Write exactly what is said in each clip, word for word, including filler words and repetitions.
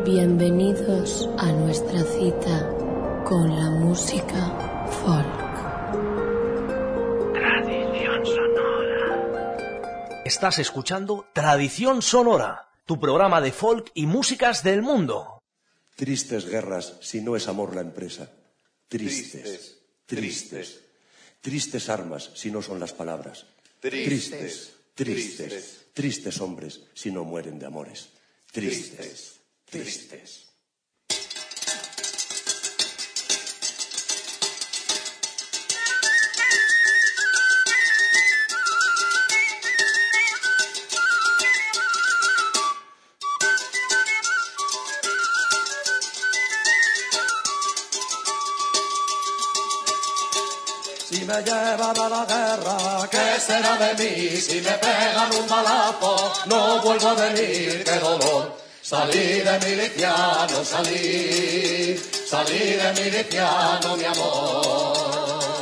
Bienvenidos a nuestra cita con la música folk. Tradición sonora. Estás escuchando Tradición Sonora, tu programa de folk y músicas del mundo. Tristes guerras si no es amor la empresa. Tristes, tristes, tristes. Tristes armas si no son las palabras. Tristes, tristes, tristes, tristes hombres si no mueren de amores. Tristes, tristes. Si me llevan a la guerra, ¿qué será de mí? Si me pegan un balazo, no vuelvo a venir, qué dolor. Salí de miliciano, salí, salí de miliciano, mi amor.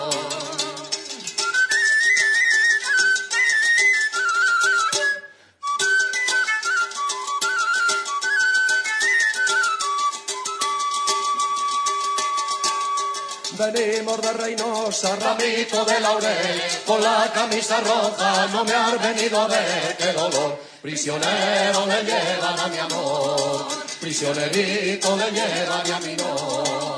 Venimos de Reynosa, ramito de laurel, con la camisa roja, no me has venido a ver, qué dolor. Prisionero le llevan a mi amor, prisionerito le llevan a mi no.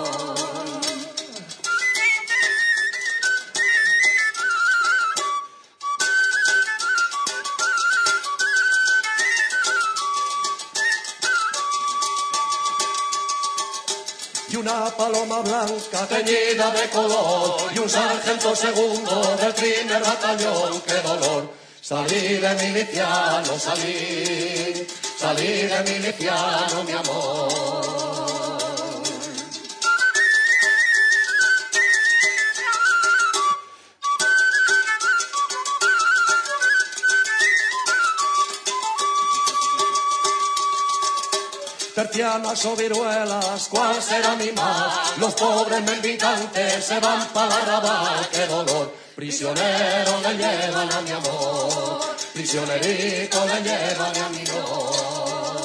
Y una paloma blanca teñida de color, y un sargento segundo del primer batallón, qué dolor. Salí de miliciano, salí, salí de miliciano, mi amor. Tercianas o viruelas, ¿cuál será mi mal? Los pobres mendicantes se van para Rabat, qué dolor. Prisionero le llevan a mi amor, prisionerito le llevan a mi no.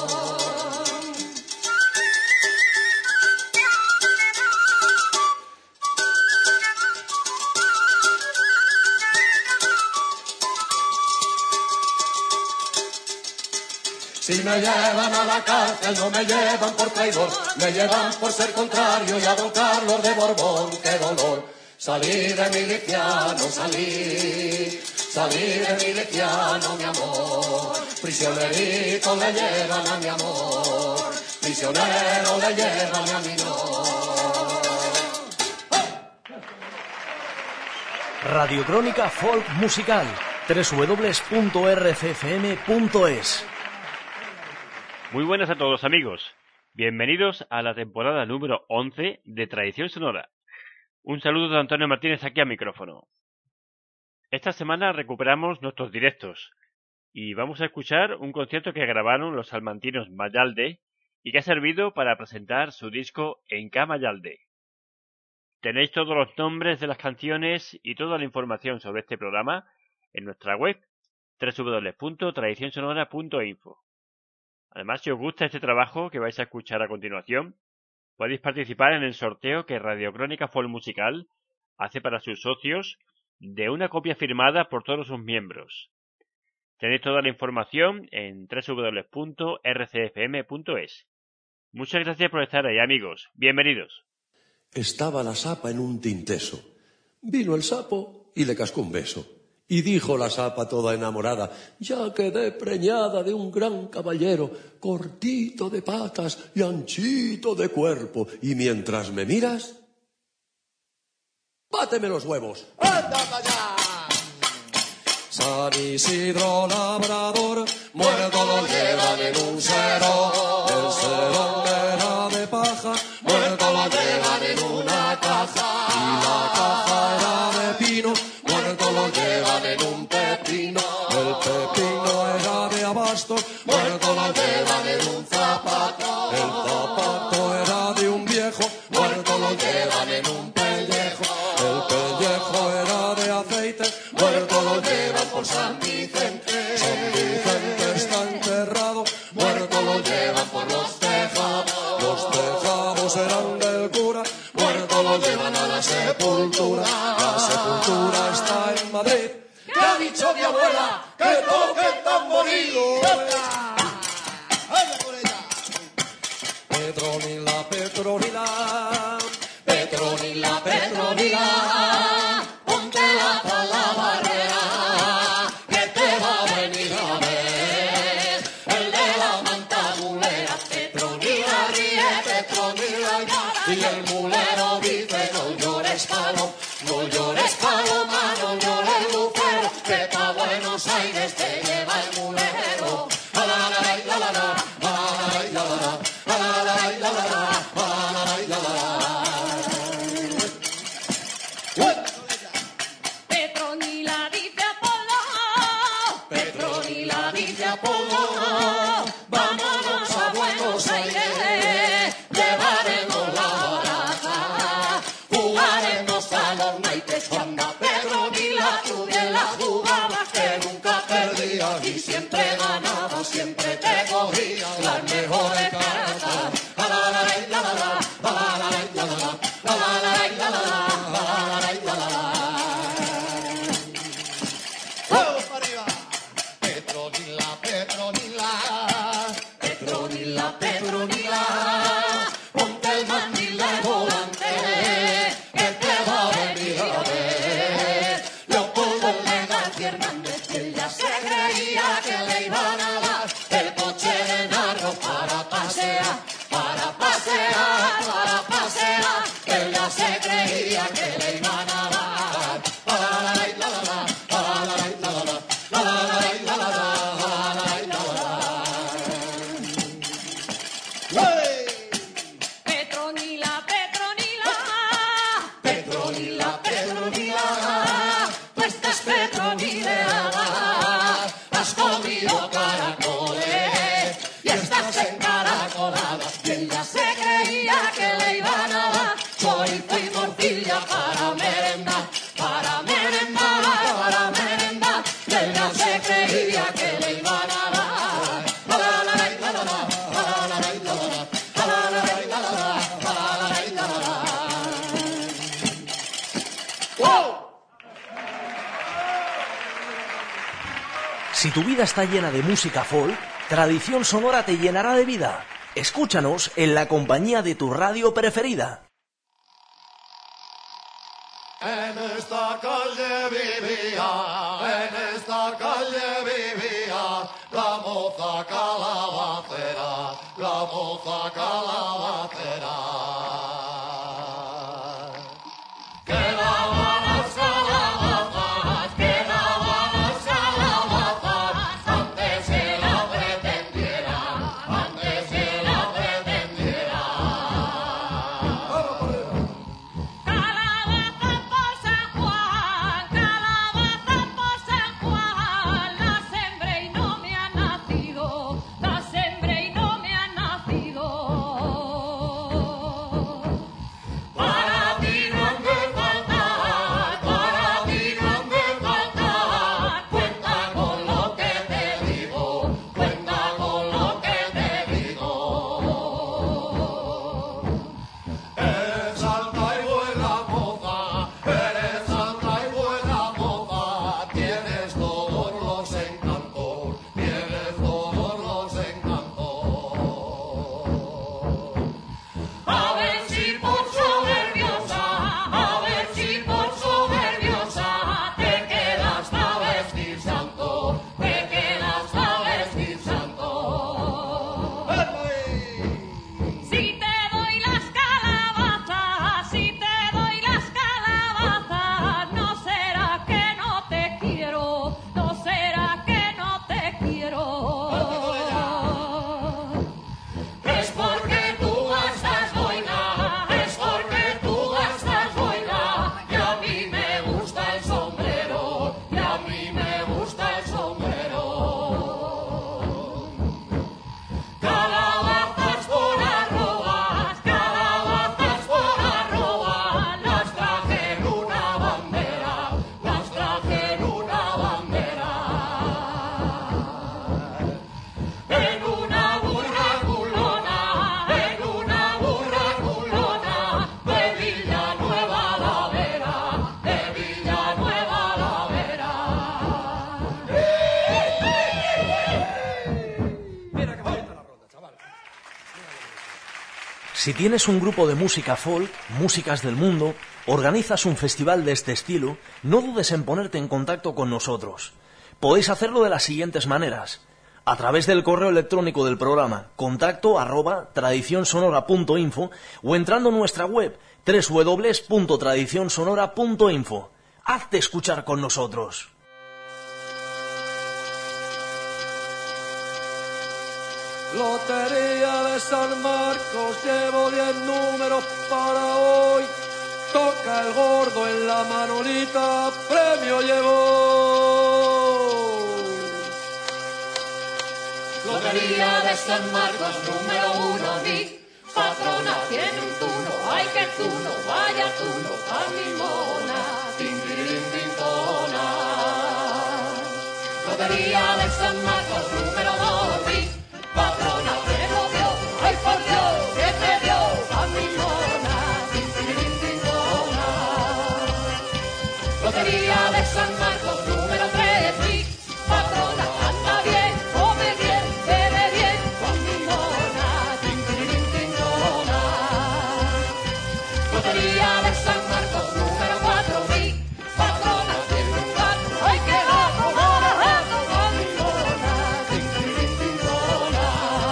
Si me llevan a la cárcel, no me llevan por traidor, me llevan por ser contrario y a don Carlos de Borbón, qué dolor. Salí de miliciano, salí, salí de miliciano, mi amor. Prisionerito le llevan a mi amor, prisionero le llevan a mi no. Radiocrónica Folk Musical, doble u doble u doble u punto r c f m punto es. Muy buenas a todos, amigos. Bienvenidos a la temporada número once de Tradición Sonora. Un saludo de Antonio Martínez aquí al micrófono. Esta semana recuperamos nuestros directos y vamos a escuchar un concierto que grabaron los salmantinos Mayalde y que ha servido para presentar su disco En Ca Mayalde. Tenéis todos los nombres de las canciones y toda la información sobre este programa en nuestra web doble u doble u doble u punto tradición sonora punto info. Además, si os gusta este trabajo que vais a escuchar a continuación, podéis participar en el sorteo que Radiocrónica Folk Musical hace para sus socios de una copia firmada por todos sus miembros. Tenéis toda la información en doble u doble u doble u punto r c f m punto es. Muchas gracias por estar ahí, amigos. Bienvenidos. Estaba la sapa en un tinteso. Vino el sapo y le cascó un beso. Y dijo la sapa toda enamorada: ya quedé preñada de un gran caballero, cortito de patas y anchito de cuerpo. Y mientras me miras, báteme los huevos. ¡Anda para allá! San Isidro labrador, muerto lo llevan en un serón. El serón era de paja, muerto lo llevan en una caja. Y la caja era de pino, muerto lo llevan en un pepino. El pepino era de abasto, muerto lo llevan en un zapato. El zapato era de un viejo, muerto lo llevan en un pellejo. El pellejo era de aceite, muerto lo llevan por San Vicente. San Vicente está enterrado, muerto lo llevan por los tejados. que toquen tamboriles. Petronila, Petronila, Petronila, Petronila, ponte la la barrera, que te va a venir a ver el de la manta mulera. Petronila ríe, Petronila y el mulero dice no llores paloma, no llores paloma, no llores lucero, que pa' Buenos Aires te lleva el mulero. La la la la la la, la la la la. Petronila dice Apolo, Petronila dice Apolo, vámonos a Buenos Aires, llevaremos la baraja, jugaremos a los naipes. Cuando Petronila tú bien la jugabas, que nunca perdías y siempre ganabas, siempre te cogías las mejores cartas. Petronila, Petronila, Petronila, Petronila, ponte el mandil de volante, que te va a venir a ver Leopoldo García Hernández, que él ya se creía que le iban a dar el coche de narro para pasear, para pasear, para pasear, que él ya se creía que le iban a dar. Petronila, Petronila, Petronila, Petronila, tú estás petronileada, has comido caracoles y estás encaracolada, y ella se creía que le iban a dar chorizo y morcilla para merendar, para merendar, para merendar, y ella se creía que le iban a dar. Si tu vida está llena de música folk, Tradición Sonora te llenará de vida. Escúchanos en la compañía de tu radio preferida. En esta calle vivía, en esta calle vivía la moza calabacera, la moza calabacera. Quedaba las calabazas, quedaba las calabazas, antes que la pretendiera, antes que la pretendiera. Calabaza por San Juan, calabaza por San Juan, la sembré y no me ha nacido, la sembré y no me ha nacido. Si tienes un grupo de música folk, músicas del mundo, organizas un festival de este estilo, no dudes en ponerte en contacto con nosotros. Podéis hacerlo de las siguientes maneras: a través del correo electrónico del programa, contacto arroba tradicionsonora punto info, o entrando en nuestra web doble u doble u doble u punto tradicionsonora punto info. Hazte escuchar con nosotros. Lotería de San Marcos, llevo diez números para hoy. Toca el gordo en la manolita, premio llevó. Lotería de San Marcos, número uno, mi patrona tiene un tuno, ay que tuno, vaya tuno, a mi mona, tin, tirirín, tintona. Lotería de San Marcos, número dos, mi patrona te lo dio, ay por Dios, que te dio, a mi mona, tin, tirirín, tintona. Lotería de San Marcos, número tres, mi patrona anda bien, come bien, bebe bien, con mi mona, tin, tirirín, tintona. Lotería de San Marcos, número cuatro, mi patrona tiene un gato, ay que gato, gato, gato, con mi mona, tin, tirirín, tintona.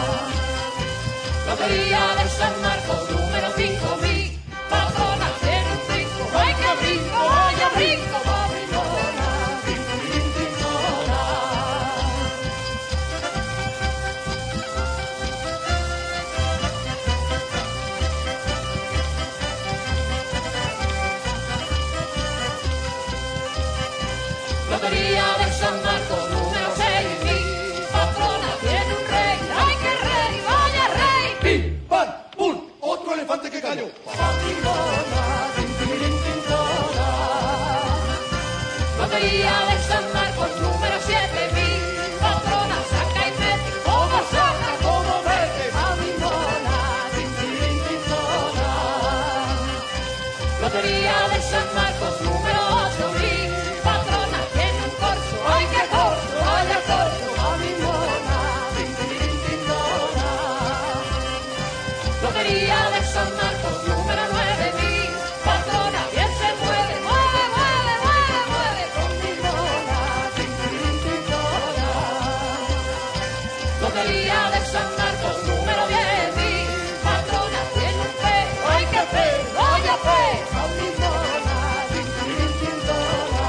Lotería de San Marcos, número cinco, mi patrona tiene un brinco, ay que brinco, ay que brinco, con mi mona, tin, tirirín, tintona. Lotería de San Marcos, número seis, mi patrona tiene un rey, ay que rey, vaya rey, ¡Pim, pam, pum! ¡Otro elefante que cayó! con mi mona, tin, tirirín, tintona. Lotería de San Marcos, número siete, mi patrona saca y mete, como saca, como mete, a mi mona, tin, tirirín, tintona. Lotería de San Marcos, número ocho, mi patrona tiene un corso, ay que corso, vaya corso, a mi mona, tin, tirirín, tintona. Lotería de San Marcos, número nueve, mi patrona bien se mueve, mueve, mueve, mueve, mueve, con mi mona, tin, tirirín, tintona. Lotería de San Marcos, número diez, mi patrona tiene un fe, ay que fe, vaya fe, con mi mona, tin, tirirín, tintona.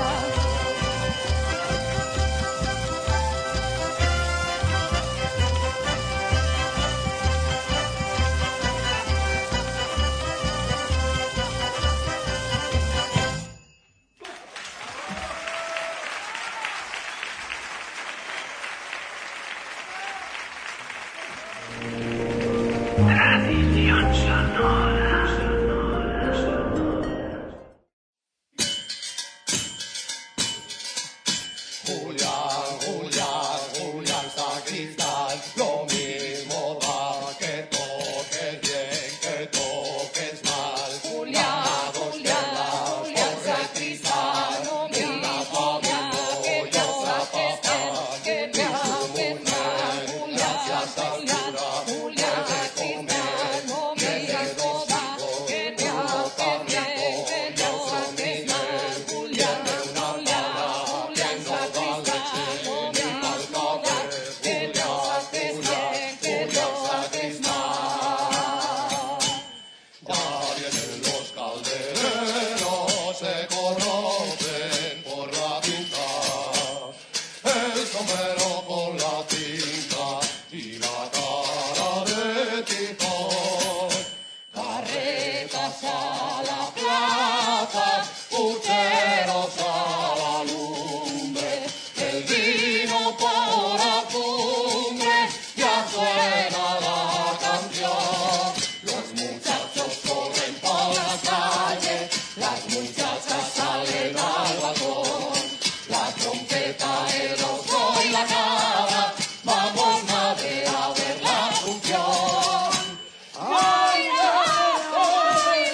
Julián, Julián, Julián Sacristán, lo mismo da que toques bien, que toques mal. Julián, Julián, Julián Sacristán, no mira Julián, que toques bien, que toques mal. Julián, Julián, Julián Sacristán, no mira Julián, que toques bien, que toques mal. Julián, Julián, Julián Sacristán, no mira Julián, que toques bien, que toques mal. Ya vienen los caldereros, se conocen por la tinta, el sombrero con la tinta y la cara de titón. Carretas a la plaza, pucheros a la lumbre, el vino por la cumbre, ya suena la canción. Los muchachos corren por las calles, las muchachas salen al balcón, la trompeta, el ojo y la cara, vamos madre a ver la función. ¡Ay, ay, ay,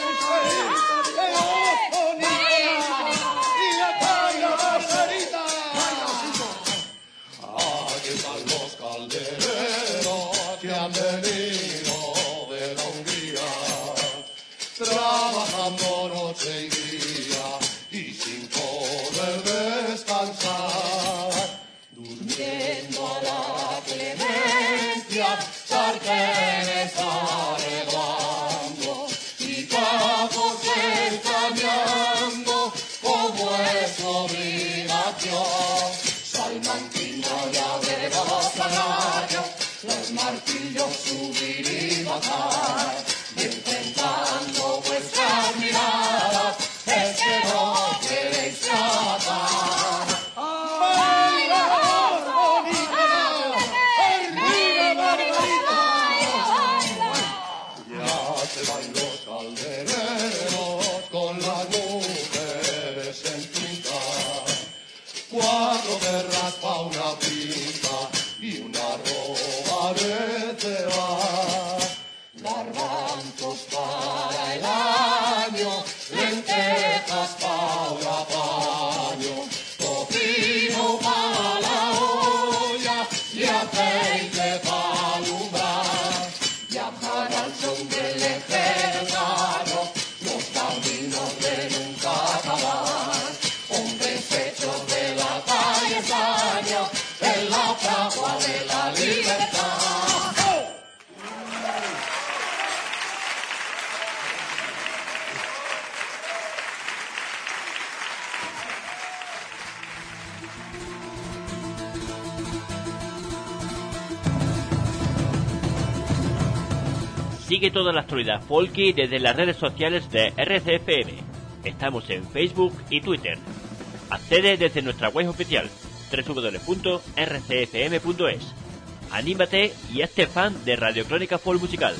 Aquí están los caldereros que han venido de Longuí. alegría y sin poder descansar. Durmiendo a la clemencia, sartenes arreglando y capos escaneando como es obligación. Salmantina ya de los canarios, los martillos subir y bajar, y enfrentando vuestras miradas, es que no queréis tratar. Cuatro guerras pa' una pinta y una roba de cebada. Garbanzos para el año, lentejas pa' un apaño, tocino para la olla y aceite pa' alumbrar. Viajar al son del legendario, los caminos de nunca acabar. Hombres hechos de la calle Saño, en la fragua de la libertad. Sigue toda la actualidad folky desde las redes sociales de R C F M. Estamos en Facebook y Twitter. Accede desde nuestra web oficial doble u doble u doble u punto r c f m punto es. Anímate y hazte fan de Radio Crónica Folk Musical.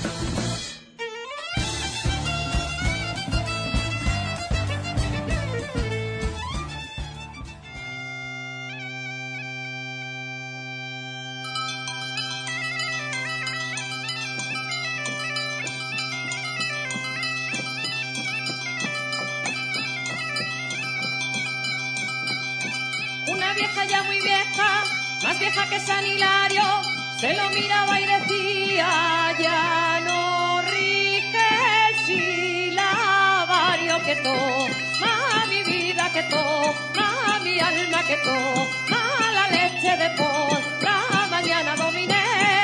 Ya muy vieja, más vieja que San Hilario, se lo miraba y decía: ya no rige silabario que to, ma mi vida que to, ma mi alma que to, ma la leche de por la mañana dominé.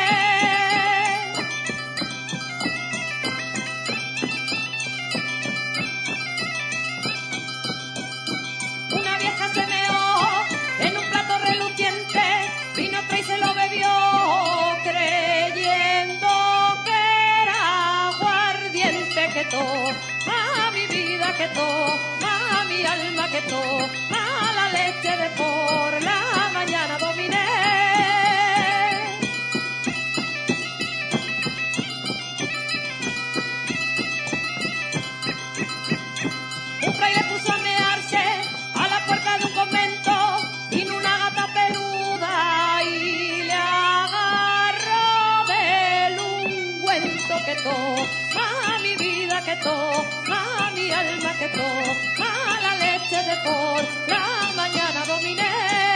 Una vieja se meó en un plato reluciente, vino fray se lo bebió, creyendo que era aguardiente que to, a mi vida que to, a mi alma que to, a la leche de por la mañana dominé. Un fray le puso a mearse a la puerta de un convento, vino una gata peluda y le agarró del ungüento que to, a mi vida que to, a mi alma que to, a la leche de por la mañana dominé.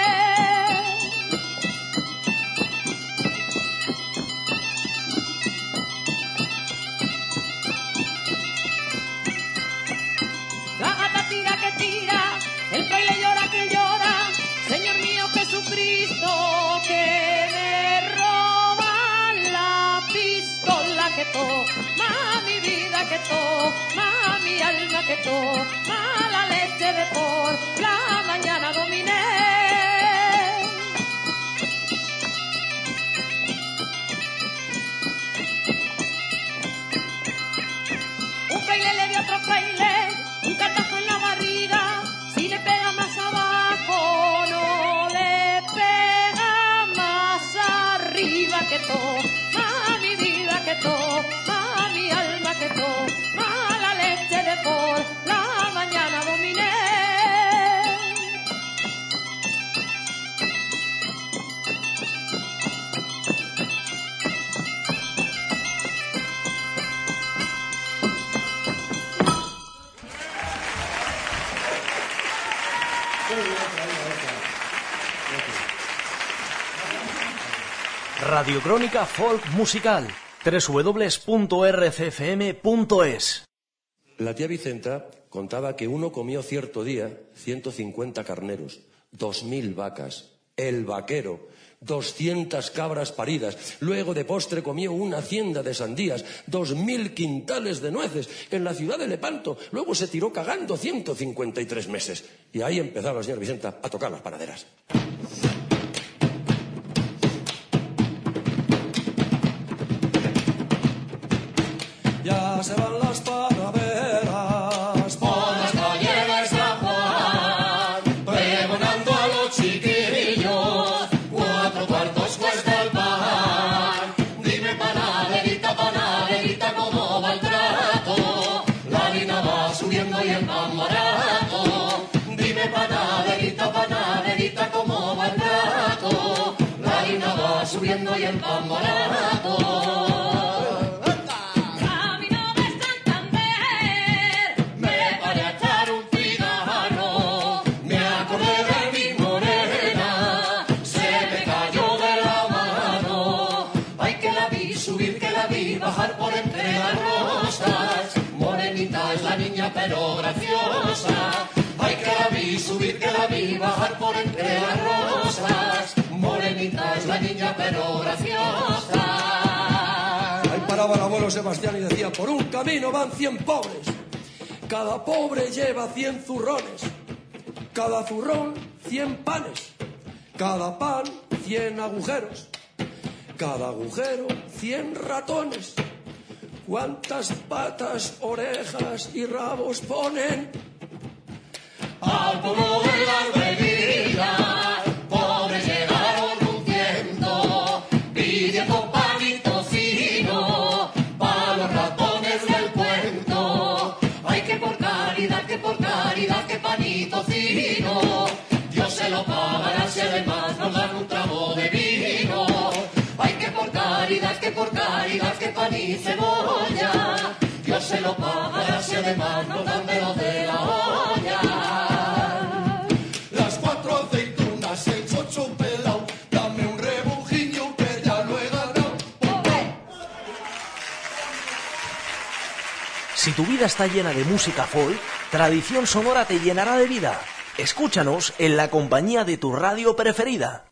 La gata tira que tira, el fraile llora que llora, Señor mío Jesucristo, que me roban la pistola que to, ma mi vida que to, ma mi alma que to, ma la leche de por la mañana dominé. Un fraile le dio a otro fraile un cartazo en la barriga, si le pega más abajo no le pega más arriba que to, ma mi vida que to, ma mi alma que to, ma la leche de por la mañana dominé. Radio Crónica Folk Musical, doble u doble u doble u punto r c f m punto es. La tía Vicenta contaba que uno comió cierto día ciento cincuenta carneros, dos mil vacas, el vaquero, doscientas cabras paridas. Luego de postre comió una hacienda de sandías, dos mil quintales de nueces en la ciudad de Lepanto. Luego se tiró cagando ciento cincuenta y tres meses. Y ahí empezaba el señor Vicenta a tocar las panaderas. Ya se van las panaderas por las calles de San Juan, pregonando a los chiquillos, cuatro cuartos cuesta el pan. Dime panaderita, panaderita, ¿cómo va el trato? La harina va subiendo y el pan barato. Dime panaderita, panaderita, ¿cómo va el trato? La harina va subiendo y el pan barato. Bajar por entre las rosas, morenita es la niña pero graciosa. Ay, que la vi subir, que la vi bajar por entre las rosas, morenita es la niña pero graciosa. Ahí paraba el abuelo Sebastián y decía: por un camino van cien pobres, cada pobre lleva cien zurrones, cada zurrón cien panes, cada pan cien agujeros, cada agujero cien ratones. ¿Cuántas patas, orejas y rabos ponen? Al pueblo de las bebidas, pobres llegaron luciendo, pidiendo pan y tocino para los ratones del cuento. Ay, que por caridad, que por caridad, que pan y tocino, Dios se lo pagará si además nos dan un trago de vino. Ay, que por caridad, que por caridad, que pan y cebolla, Dios se lo pagará si además nos dan dedos de la olla. Las cuatro aceitunas, el chocho pelao, dame un rebujillo que ya lo he ganado. Si tu vida está llena de música folk, Tradición Sonora te llenará de vida. Escúchanos en la compañía de tu radio preferida.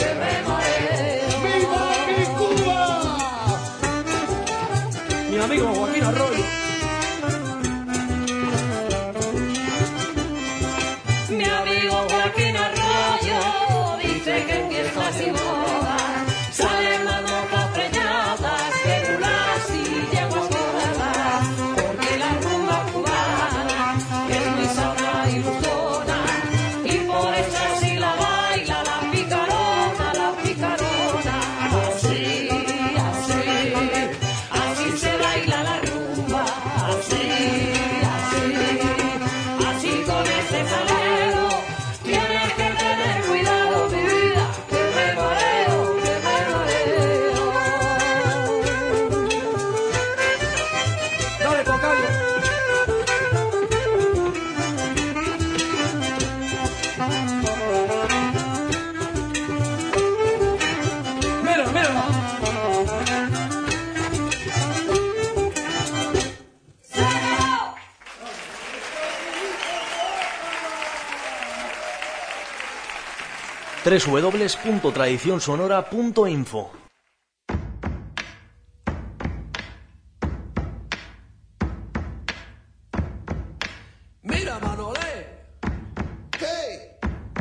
Amigo pulgas y bodas, salen las mocas preñadas, que mulas y yeguas gordas, porque la rumba cubana es muy sana y luzona, y por eso así la baila la picarona, la picarona, así, así, así se baila la rumba, así, así, así con ese salero, tienes que tener cuidado, mi vida, que me mareo, que me mareo. Dale, tocayo. Mira, mira. doble u doble u doble u punto tradición sonora punto info. Mira, Manolé, ¿Qué?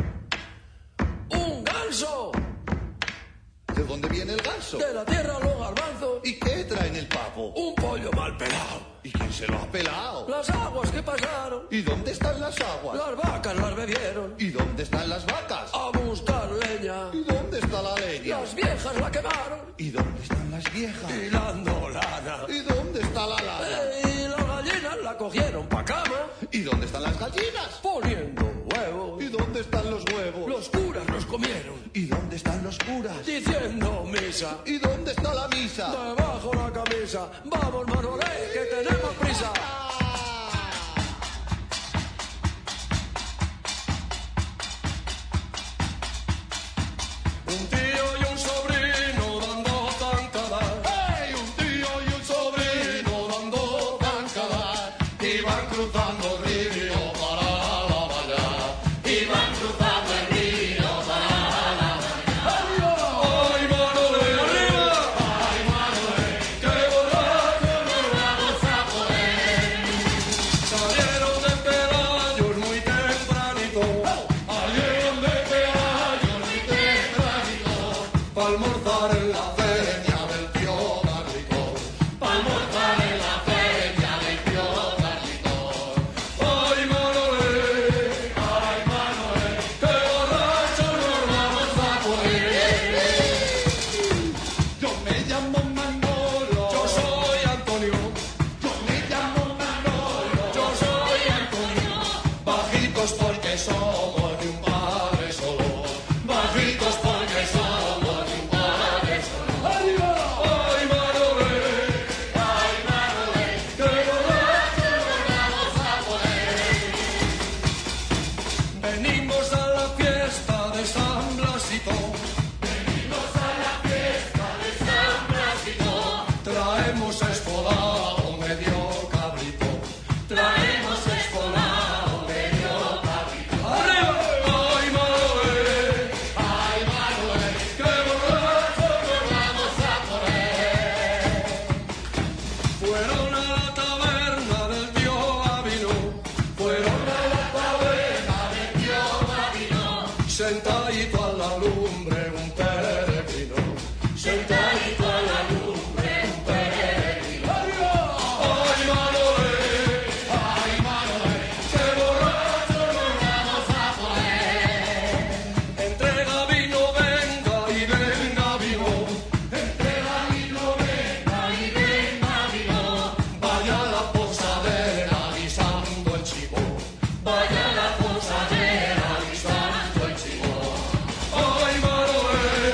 un ganso ¿De dónde viene el ganso? de la tierra los garbanzos, ¿Y qué trae en el papo? un pollo mal pelado, ¿Y quién se lo ha pelado? las aguas que pasaron, ¿Y dónde están las aguas? las vacas las bebieron, ¿Y dónde están las vacas? a buscar leña, ¿Y dónde está la leña? las viejas la quemaron, ¿Y dónde están las viejas? hilando lana, ¿Y dónde está la lana? y las gallinas la cogieron pa' cama, ¿Y dónde están las gallinas? poniendo huevos, ¿Y dónde están los huevos? los curas los comieron, ¿Y dónde están los curas? diciendo misa, ¿Y dónde está la misa? debajo la camisa, vamos Manolé, que tenemos prisa. Un tío y un sobrino dando zancadas. ¡Hey! Un tío y un sobrino dando zancadas. Iban cruzando el río para la valla. Iban cruzando el río para la valla. ¡Ay, Manolé! ¡Arriba! ¡Ay, Manuel! ¡Qué borracho! ¡No vamos a poder! Salieron de Pelayos muy tempranito. Salieron de Pelayos muy tempranito Pa' almorzar en la feria. feria del tío Carlitos. Pa' almorzar en la feria del tío Carlitos. ¡Ay, Manolé! ¡Ay, Manuel! ¡Qué borracho nos vamos a poner! Yo me llamo Manolo. Yo soy Antonio. Yo me llamo Manolo. Yo soy Antonio. Bajitos porque somos de un padre solo. Bajitos porque somos de un padre solo. ¡Ay, Manolé! ¡Ay, Manuel! ¡Qué borracho! Vamos a poder. Venimos a la fiesta de San Blasito. Venimos a la fiesta de San Blasito. Traemos escolado medio cabrito. Traemos escolado medio cabrito. ¡Arriba! ¡Ay, Manolé! ¡Ay, Manuel! ¡Qué borracho! Vamos a poder. Fueron a la taberna del tío Gabino. Fueron a la taberna del tío Gabino. sentadito a la lumbre un peregrino. Sentadito a la lumbre un peregrino. ¡Ay, Manolé! ¡Ay, Manuel! ¡Qué borracho! Vamos a poder. Entre Gabino venga y venga vino. Entre Gabino venga y venga vino. Vaya a la posadera guisando el chivo. Vaya a la posadera guisando el chivo. ¡Ay, Manolé!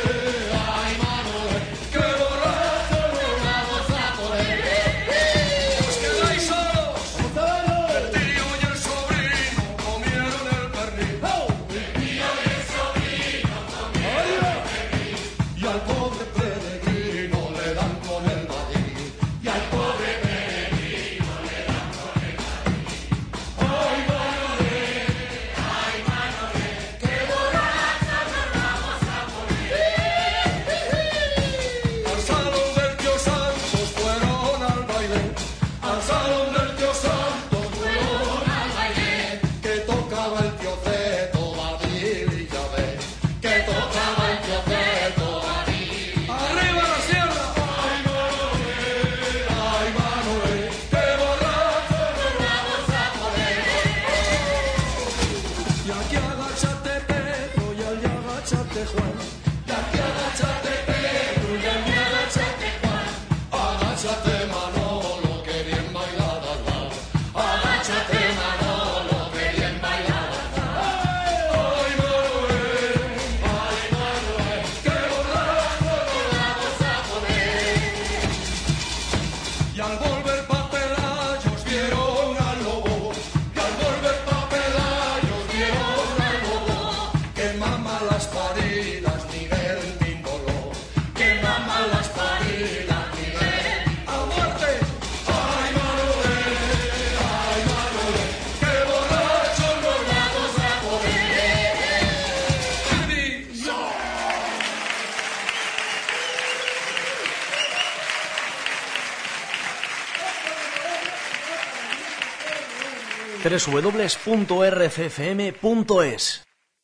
agáchate Juan, y aquí agáchate Pedro, y aquí agáchate Juan, agáchate Manolo, que bien bailadas vas, agáchate Manolo, que bien bailadas vas. Ay Manuel, ay Manuel, que borracho no la vas a poner. Y al volver pa' Pelayos vieron al lobo, y al volver pa' Pelayos vieron al lobo, que mama las paridas Miguel Bímbolo, que mama las paridas Miguel a muerte. Ay Manuel, ay Manuel, que borracho no la vas a poner. doble u doble u doble u punto r f f m punto es.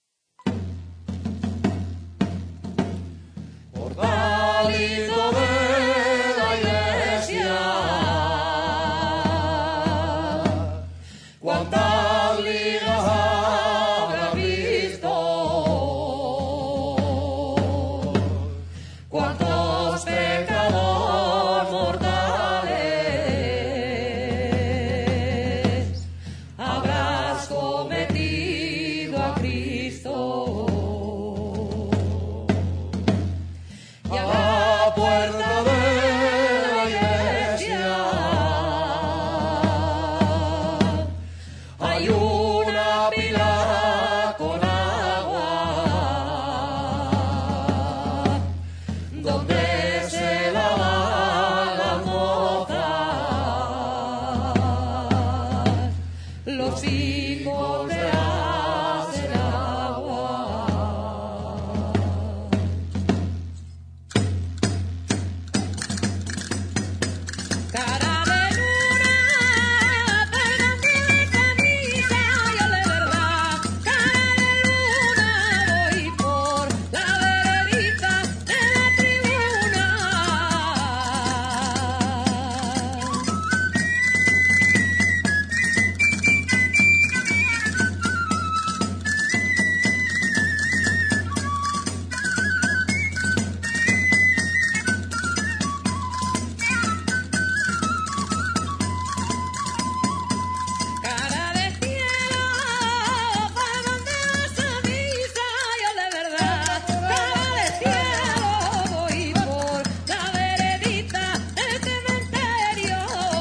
Portalito de la iglesia, cuántas ligas habrá visto, cuántos pecados mortales habrás cometido a Cristo. Y a la puerta de la iglesia hay una pila con agua donde se lavan las mozas, los hijos de hacen agua. Cara de luna, perdón de la camisa, yo de verdad. Cara de luna, voy por la veredita de la tribuna. Cara de cielo, ¿para dónde vas a misa? Yo de verdad. Cara de cielo, voy por la veredita del cementerio.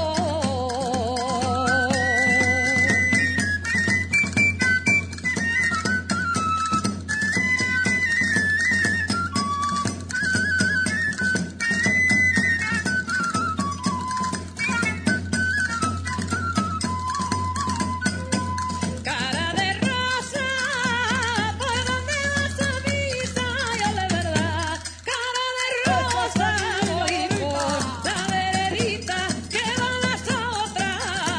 Cara de rosa, ¿por dónde vas a misa? Yo de verdad. Cara de rosa, voy por la veredita que van las otras.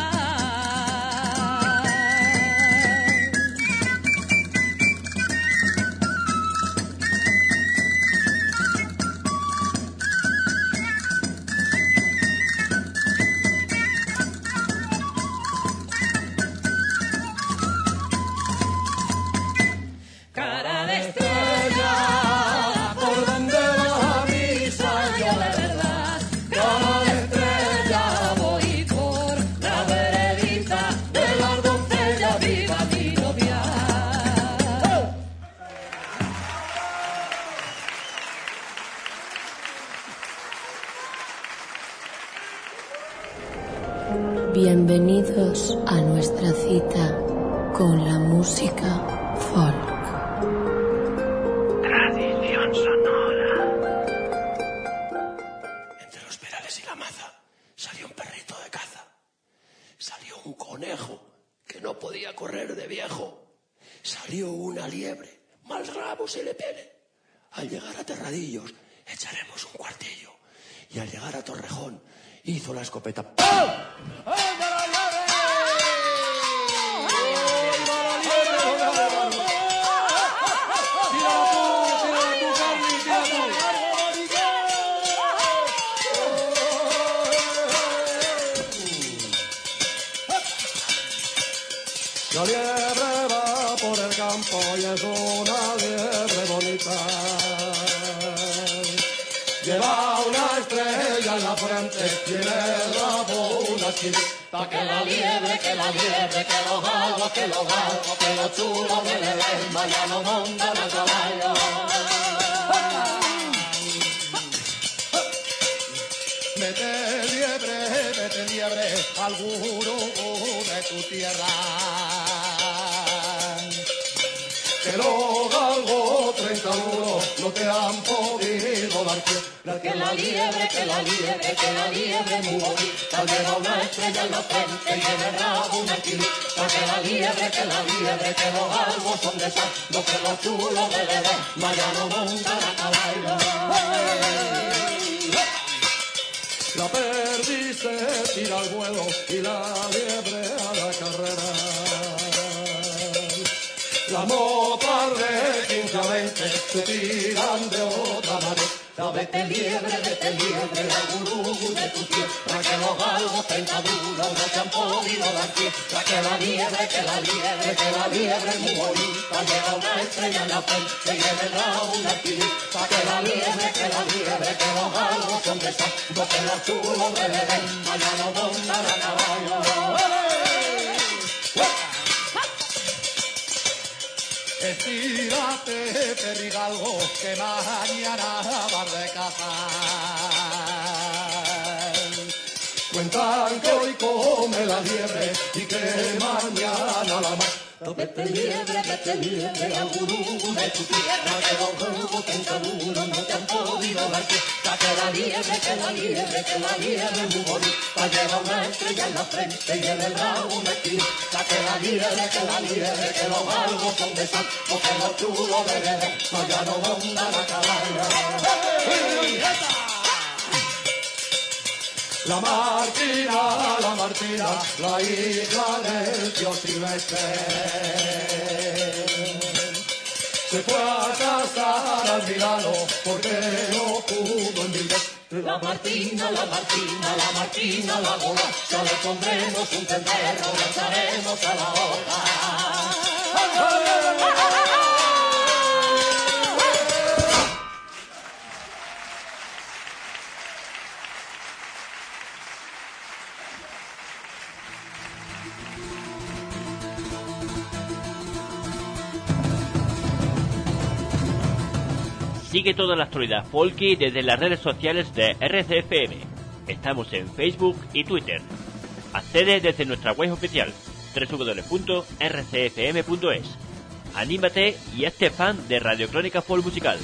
Cara de estrella, ¿por dónde vas a misa? Yo de verdad. Cara de estrella, voy por la veredita de las doncellas, viva mi novia. Bienvenidos a nuestra cita con la música folk. Tradición sonora. Entre los perales y la maza salió un perrito de caza. Salió un conejo que no podía correr de viejo. Salió una liebre, mal rabo se le pele. Al llegar a Terradillos echaremos un cuartillo. Y al llegar a Torrejón hizo la escopeta. ¡Pam! ¡Anda la liebre! ¡Anda la liebre! ¡Tírala tú, tírala tú, Carly, tírala tú! La liebre va por el campo y es una liebre bonita. liebre tiene el rabo una chinita. Que la liebre, que la liebre, que los galgos, que los galgos, que los chulos de Ledesma ya no montan a caballo. Mete liebre, mete liebre al gurú de tu tierra. Que los galgos treinta duros no te han podido dar pie. Que la liebre, que la liebre, que la liebre muy bonita, lleva una estrella en la frente y en el rabo una esquinita. Que la liebre, que la liebre, que los galgos son de sal, lo que los chulos de Ledesma ya no montan a caballo. La perdiz se tira al vuelo y la liebre a la carrera. Las motas de quince a veinte se tiran de otra manera. Vete liebre, vete liebre, la gurú de tu tierra, que los galgos treinta duros no te han podido dar pie. Que la liebre, que la liebre, que la liebre es muy bonita, lleva una estrella en la frente y en el rabo una esquinita. Que la liebre, que la liebre, que los galgos son de sal, lo que los chulos de Ledesma ya no montan a caballo. Estírate, perrigalgo, que mañana vas de caza. Cuentan que hoy come la liebre y que mañana la mar. Vete liebre, vete liebre, al gurú de tu tierra, que los galgos treinta duros no te han podido dar pie. Que la liebre, que la liebre, que la liebre es muy bonita, lleva una estrella en la frente y en el rabo una esquinita. Que la liebre, que la liebre, que los galgos son de sal, porque los chulos de Ledesma ya no montan a caballo. La Martina, la Martina, la hija del tío Silvestre, se fue a casar al Milano porque no pudo envidiar. La Martina, la Martina, la Martina, la bola, ya le pondremos un tendero, la echaremos a la ola. Sigue toda la actualidad folky desde las redes sociales de R C F M. Estamos en Facebook y Twitter. Accede desde nuestra web oficial doble u doble u doble u punto r c f m punto es. Anímate y hazte fan de Radio Crónica Folk Musical.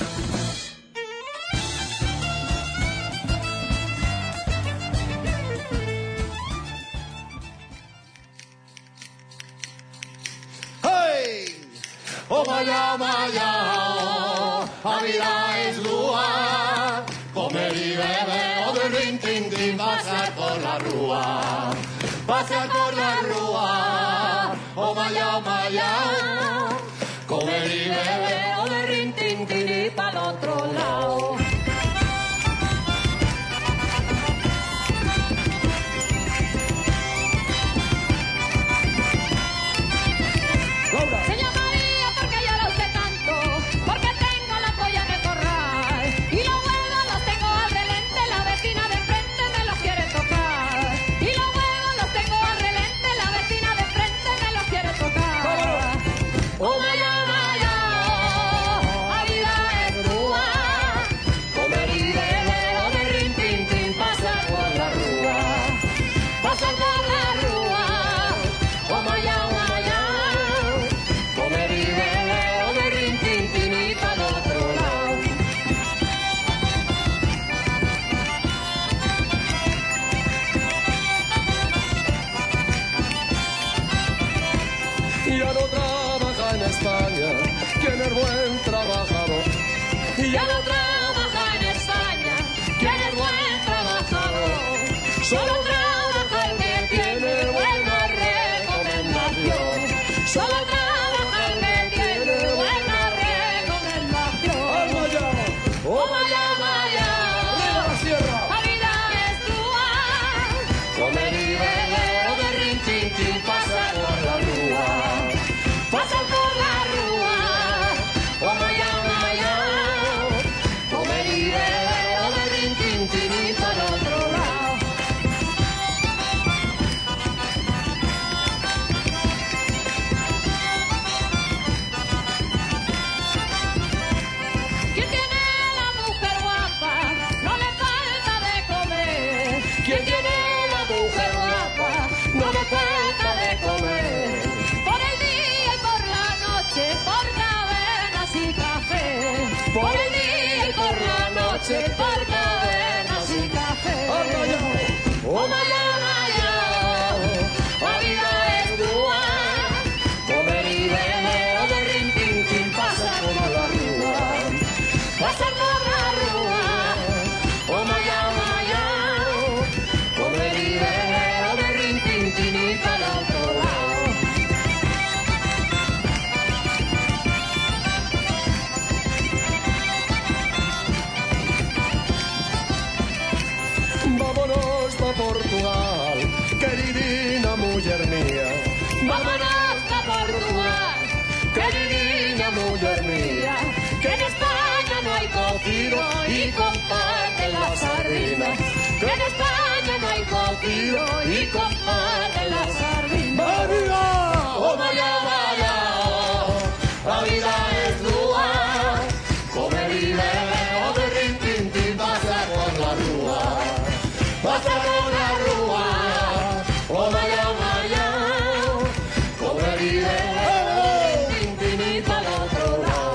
¡Hey! ¡Oh, vaya, vaya! ¡A vida es lua! Comer y beber, o de rin, tin, tin, pasear por la rúa. Pasear por la rúa, oh, vaya, vaya. Comer y beber, o de rin, tin, tin, y para el otro lado. Señor María, porque yo lo sé tanto, porque tengo la polla en el corral y los huevos los tengo al relente, la vecina de enfrente me los quiere tocar. Y los huevos los tengo al relente, la vecina de enfrente me los quiere tocar. Oh, mujer mía. Vámonos a Portugal, que mi niña mujer mía, que en España no hay cocido y comparte la sardina, que en España no hay cocido y comparte la sardina. ¡María! ¡Oh, vaya, vaya! La vida es dura, come vive, o de rin, tin, tin, pasa por la rúa, pasa por la rúa, oh, vaya, vaya, come vive, tin, tin, y para el otro lado.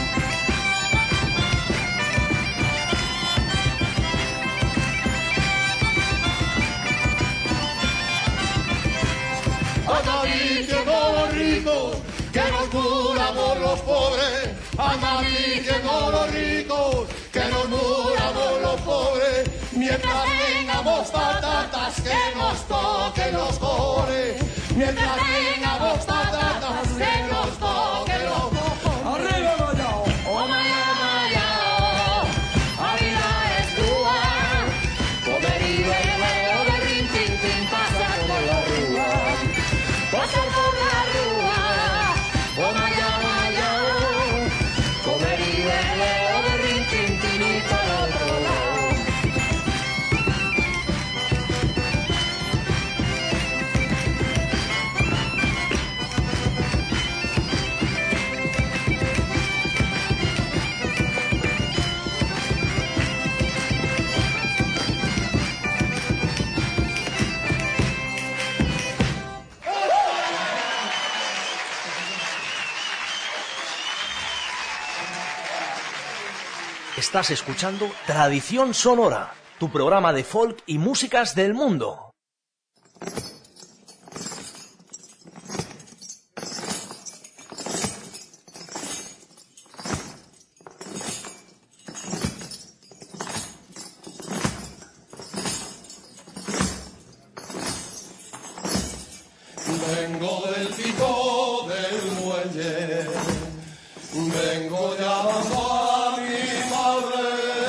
Anda diciendo los ricos que nos curamos los pobres. Anda diciendo los ricos que nos curamos los pobres. Mientras tengamos patatas que nos toquen los cojones. Mientras tengamos patatas que nos toquen los cojones. ¡Arriba, Maya! Oh, Maya, Maya, la vida es dura, comer y beber, o de rin, tin, tin, pasar por la rúa, pasar por la rúa, oh, Maya, Maya, comer y beber, o de rin, tin, tin, y para otro lado. Estás escuchando Tradición Sonora, tu programa de folk y músicas del mundo. Vengo del pico del muelle, vengo llamando a mi madre,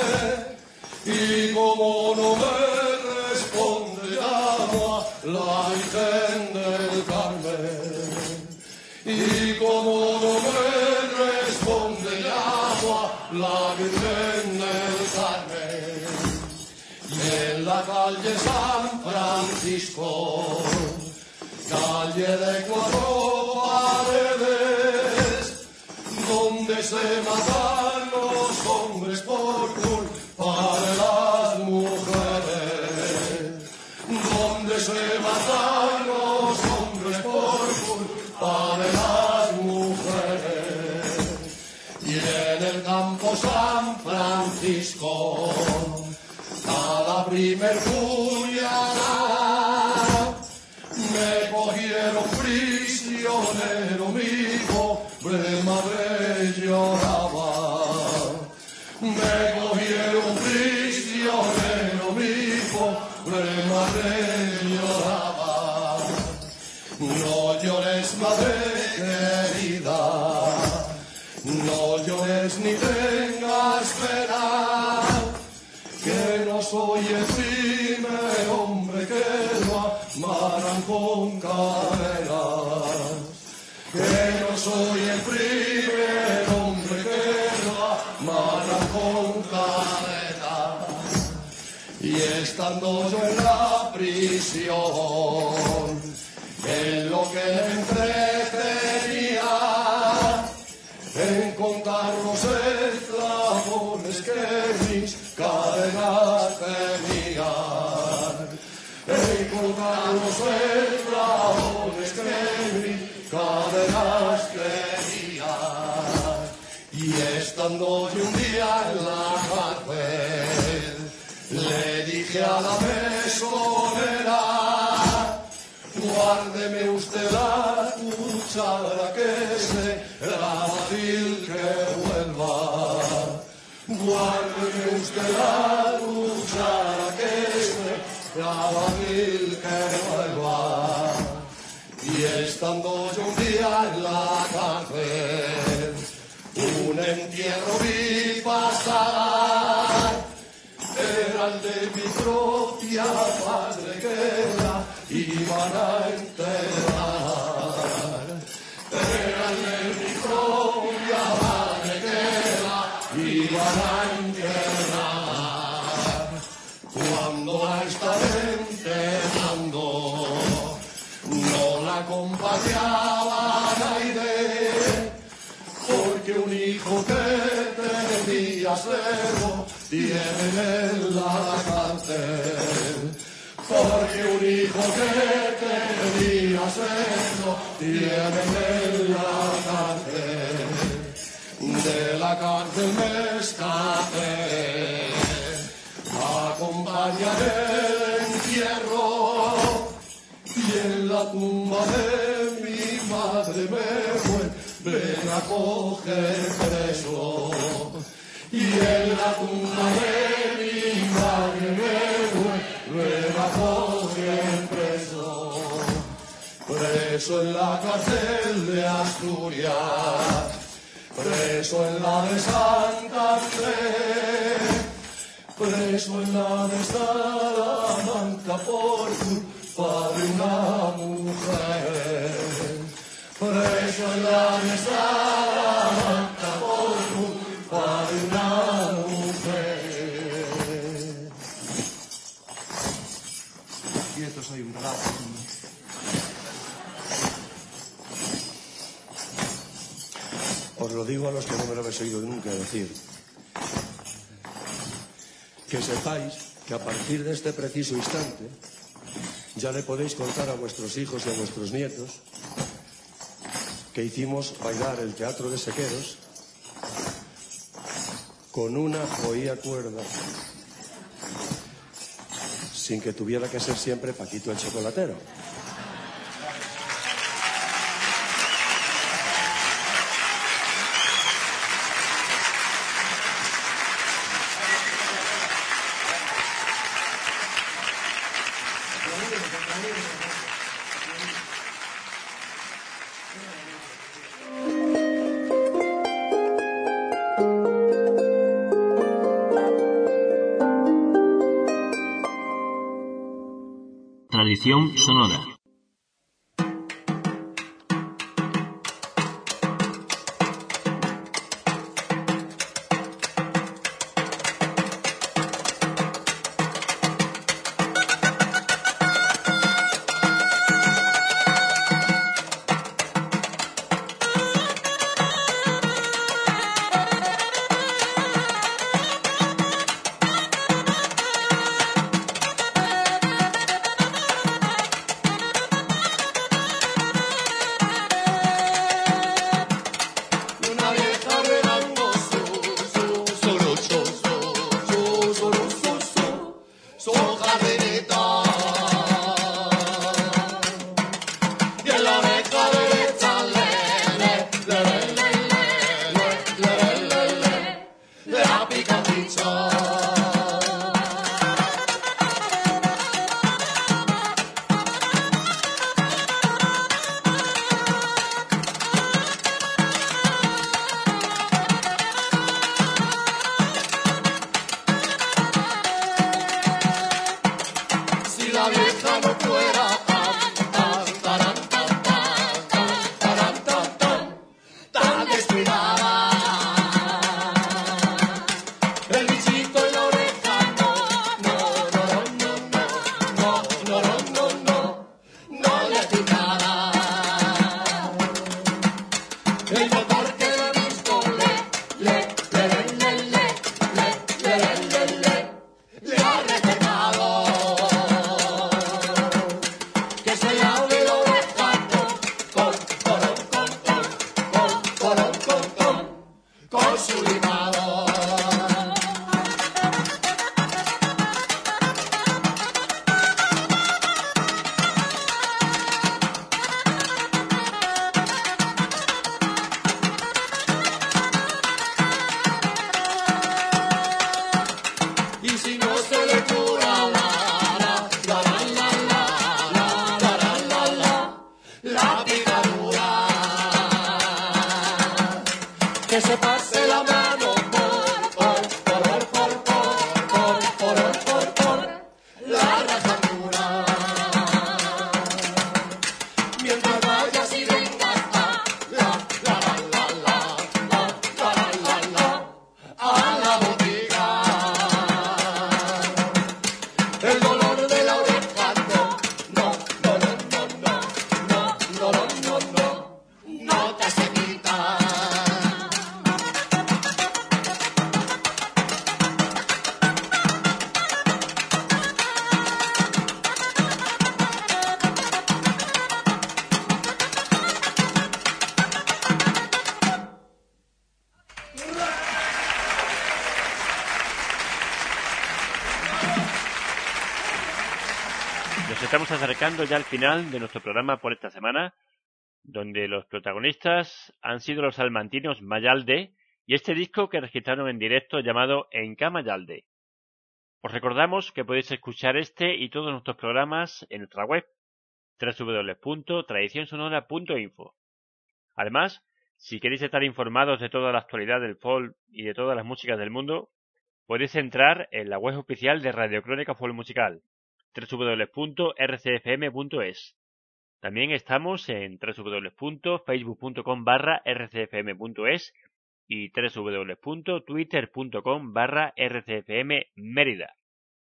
y como no me responde llamo a la Virgen del Carmen, y como no me responde llamo a la Virgen del Carmen, y en la calle San Francisco, calle de cuatro paredes, donde se matan los hombres por culpa de las mujeres, donde se matan los hombres por culpa de las mujeres, y en el campo San Francisco, cada primer puñalada, me cogieron prisionero, mi pobre madre lloraba. Me cogieron prisionero, mi pobre madre lloraba. No llores, madre querida, no llores ni tengas pena, que no soy el primer hombre que lo amarran con cadenas, que no soy el primer hombre que lo amarran con cadenas, y estando yo en la prisión, en lo que me entretenía, en contar los eslabones que mis cadenas tenían, en contar los eslabones que mis cadenas tenían, y estando yo un día en la cárcel, le dije a la mesonera, guárdeme usted la cuchara que será fácil que vuelva. Guárdeme usted la cuchara que será fácil que vuelva. Y estando yo un día en la cárcel, un entierro vi pasar, era el de mi propia madre que la iban a enterrar. Péganle mi propia manequera, iban a enterrar. Cuando la estaba enterrando, no la acompañaba nadie, porque un hijo que tenía cero tienen en la cárcel. Porque un hijo que tenía cero tienen en la cárcel. De la cárcel me escapé, acompañaré el entierro, y en la tumba de mi madre me vuelven a coger preso. Y en la tumba de mi madre me vuelven a coger preso. Preso en la cárcel de Asturias, preso en la de Santander, preso en la de Salamanca por culpa de una mujer. Preso en la de Salamanca por culpa de una mujer. Y esto soy un rato. Os lo digo a los que no me lo habéis oído nunca decir. Que sepáis que a partir de este preciso instante ya le podéis contar a vuestros hijos y a vuestros nietos que hicimos bailar el teatro de Sequeros con una joía cuerda, sin que tuviera que ser siempre Paquito el chocolatero. Tradición sonora. estamos acercando ya al final de nuestro programa por esta semana, donde los protagonistas han sido los salmantinos Mayalde y este disco que registraron en directo llamado Enca Mayalde. Os recordamos que podéis escuchar este y todos nuestros programas en nuestra web doble u doble u doble u punto tradición sonora punto info. Además, si queréis estar informados de toda la actualidad del folk y de todas las músicas del mundo, podéis entrar en la web oficial de Radio Crónica Folk Musical, doble u doble u doble u punto r c f m punto es. También estamos en doble u doble u doble u punto facebook punto com barra r c f m punto es y doble u doble u doble u punto twitter punto com barra r c f m Mérida.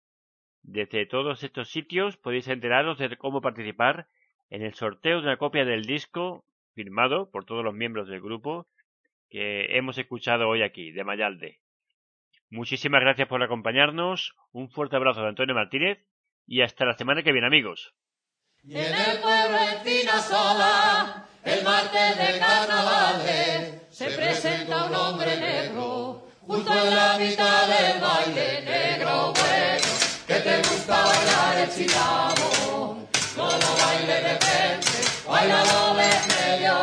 Desde todos estos sitios podéis enteraros de cómo participar en el sorteo de una copia del disco firmado por todos los miembros del grupo que hemos escuchado hoy aquí, de Mayalde. Muchísimas gracias por acompañarnos, un fuerte abrazo de Antonio Martínez y hasta la semana que viene, amigos. Y en el pueblo Encinasola, el martes de carnavales, se presenta un hombre negro, justo en la mitad del baile. Negro bueno, que te gusta bailar el chilabo, no lo baile de frente, bailalo de medio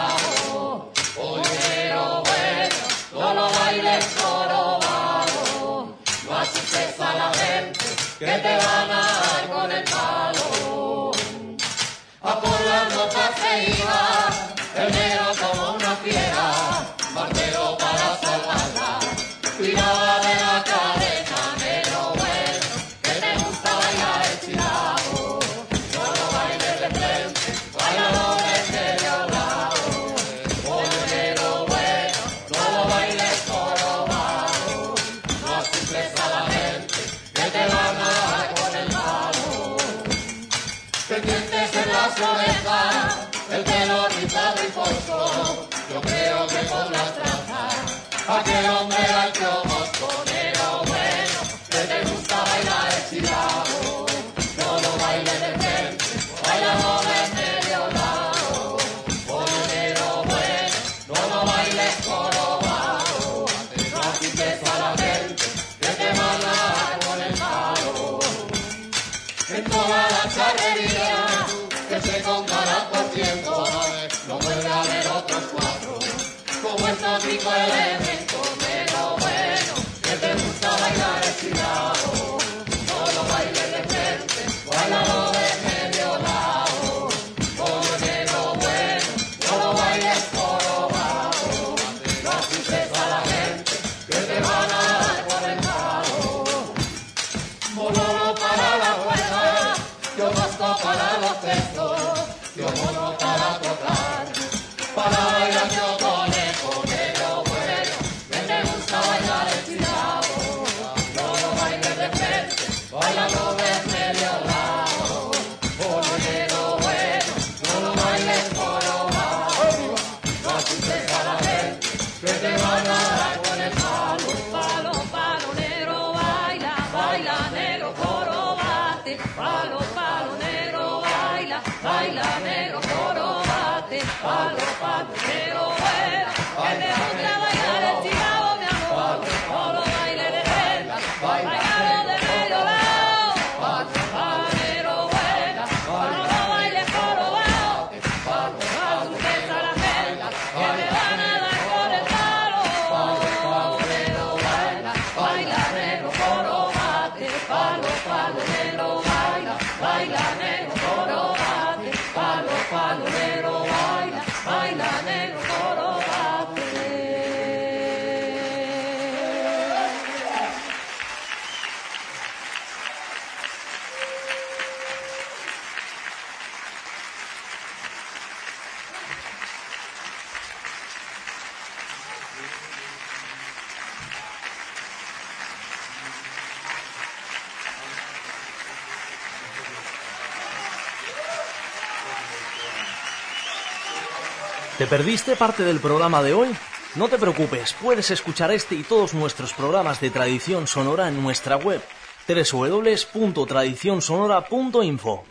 lado. Ollero bueno, no lo bailes jorobado, no asustes a la gente, que te van a dar con el palo. A por las notas se iba, el negro como una fiera, barquero para salvarla, tiraba de la cadena. Negro bueno, que te gusta bailar el chilabo, no lo bailes de frente, bailalo de medio lado. Oye, negro bueno, no lo bailes jorobado, no asustes a la gente, que te van a dar con el palo. Pendientes en las orejas, el pelo rizado y fosco, yo creo que con las trazas, aquel hombre era el Mosco. Negro bueno, que te gusta bailar el chilabo, no lo bailes de frente, bailalo de medio lado. Oye, negro bueno, no lo bailes jorobado, no asustes a la gente, que te van a dar con el palo. En toda la charrería, que se contará por ciento, no puede haber otros cuatro, como estos cinco elementos. Negro bueno, que te gusta bailar el chilabo, no lo bailes de frente, bailalo de medio lado. Oye, negro bueno, no lo bailes jorobado, no asustes a la gente, que te van a dar con el palo. Monolo para la cuerda, yo mosco para los textos, yo mono para tocar, para bailar yo conejo. Negro bueno, que te gusta bailar el chilabo, no lo bailes de frente, bailalo de medio lado. Oye, negro bueno, no lo bailes jorobado, no asustes a la gente, que te van a dar con el palo. Palo, palo, negro, baila, baila, negro, jorobate. Palo, palo, negro, baila, baila, negro, jorobate. Palo, palo, negro, bueno, que te gusta bailar el chilabo, mi amor. No lo bailes de frente, bailalo de medio lado. Palo, negro, bueno, no lo bailes jorobado, no asustes a la gente, que te van a dar con el palo. Negro, baila, baila, negro, jorobate. Palo, palo, negro, baila, baila, negro, jorobate. Palo, palo, negro, baila, baila, negro, jorobate. ¿Te perdiste parte del programa de hoy? No te preocupes, puedes escuchar este y todos nuestros programas de tradición sonora en nuestra web doble u doble u doble u punto tradición sonora punto info.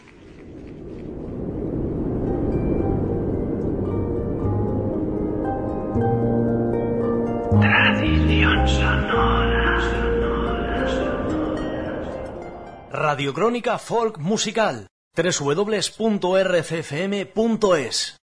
Tradición sonora. Radio Crónica Folk Musical. w w w punto r c f m punto es.